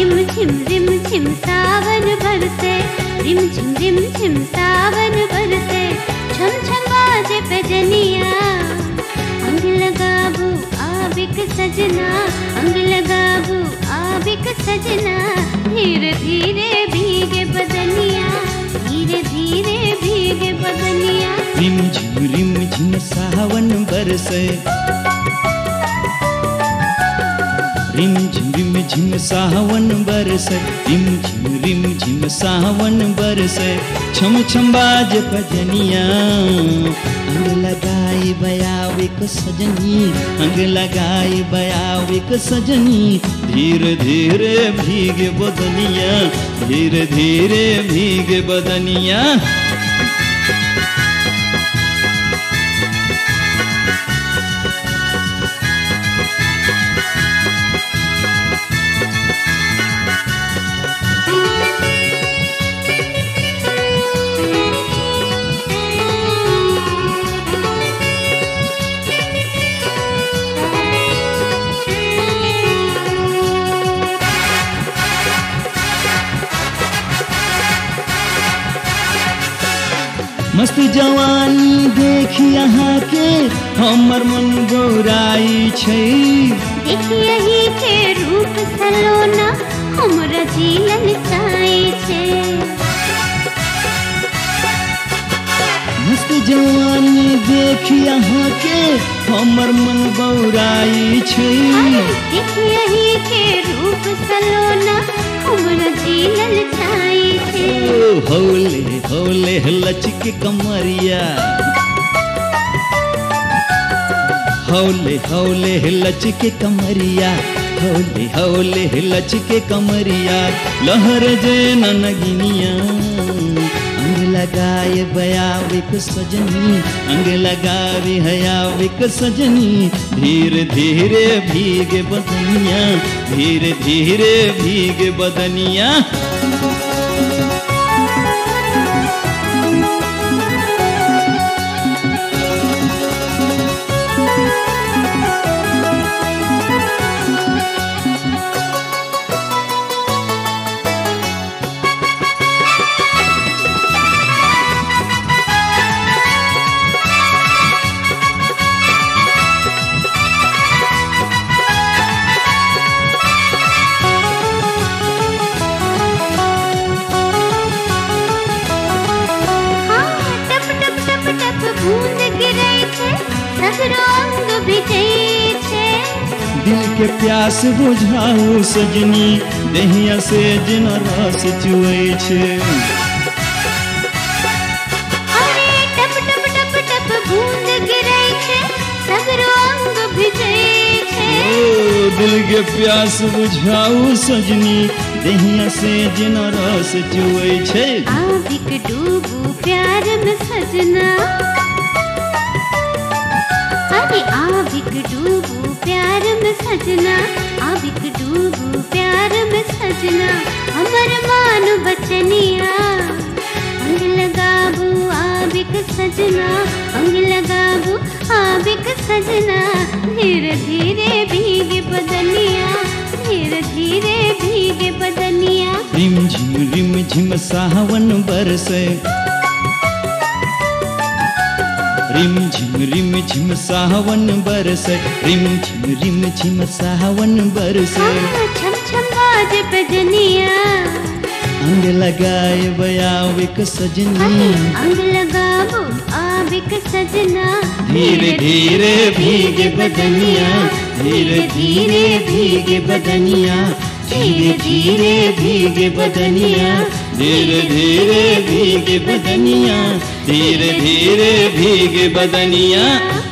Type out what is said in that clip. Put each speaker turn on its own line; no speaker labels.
रिम झिम सावन बरसे, रिम झिम सावन बरसे, छम छम बाजे पैजनिया। अंग लगाबू आबिक सजना, अंग लगाबू आबिक सजना, धीरे धीरे भीगे बदनिया, धीरे धीरे भीगे बदनिया।
रिम झिम सावन बरसे, रिम झिम सावन बरसे, रिम झिम सावन बरसे, छम छम बाज पजनिया। अंग लगाई बयाविक सजनी, अंग लगाई बयाविक सजनी, धीरे धीरे भीगे बदनिया, धीरे धीरे भीगे बदनिया। मस्त जवानी देखी यहाँ के हमर मन गौराई छै।
देखिए ही के रूप सलोना हमरा जीलन चाहे छे।
मस्त जवानी देखी यहाँ के हमर मन गौराई छै।
देखिए ही के रूप सलोना हमरा जीलन चाहे छे।
हौले हौले लचके कमरिया, हौले हौले लचके कमरिया, हौले हौले लचके कमरिया, लहर जे ननगिनिया। अंग लगाए बयाविक सजनी, अंग लगावे हयाविक सजनी, धीरे धीरे भीगे बदनिया, धीरे धीरे भीगे बदनिया। दिल के प्यास बुझाऊ सजनी, दहिया से जिन रस चुए छे।
अरे टप टप टप टप बूंद गिरै छे, सगरो अंग भिजै छे।
ओ दिल के प्यास बुझाऊ सजनी, दहिया से जिन रस चुए छे।
आबिक डूबू प्यार में सजना, अरे आबिक डूबू प्यार में सजना, आबिक डूबू प्यार में सजना, हमर मान बचनिया। अंग लगाबू आबिक सजना, अंग लगाबू आबिक सजना, धीरे धीरे भीगे बदनिया, धीरे धीरे भीगे बदनिया।
रिम झिम सावन बरसे, रिम झिम सावन बरसे, रिम झिम सावन बरसे,
छम छम बाजे पैजनिया।
अंग लगाए बयाविक सजनी,
अंग लगाबू आबिक सजना,
धीरे धीरे भीगे बदनिया, धीरे धीरे भीगे बदनिया, धीरे धीरे भीगे बदनिया, धीरे धीरे भीगे बदनिया, धीरे धीरे भीगे बदनिया।